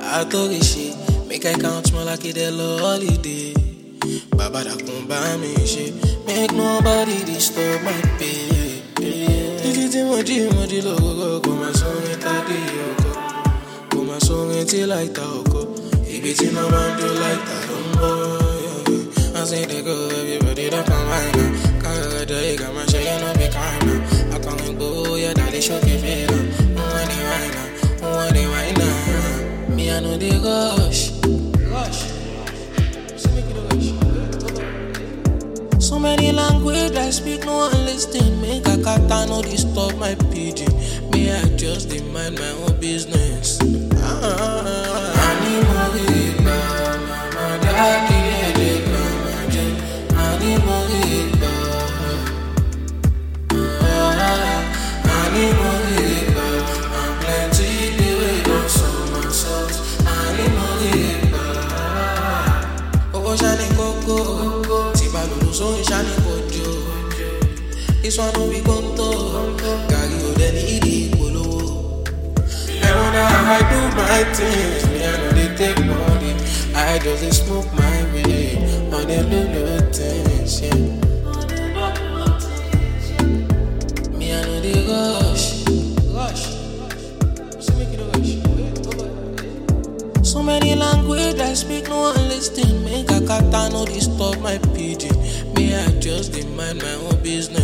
I talk this shit, make I count more like it a holiday. Baba da kun buy me shit, make nobody disturb my pay. Titi moji logo, go my song it adi yoko, go my song it like taoko. If it's in a man do like that, I say they go everybody da come right now. Kaya da ega man say you no be kind now. I can't go yeah daddy show me feel. Who want it right now? Me I know they rush. So many language I speak, no one listen. Make a kata no disturb my pidgin. Me I just mind my own business. This one no be conto, carry you then eat polo. And when I do my things, me I know they take money. I just smoke my way on the little things, yeah. Me I know they rush. So make it rush. So many language I speak, no one listen. Make a kata no disturb my pidgin. Me I just mind my own business.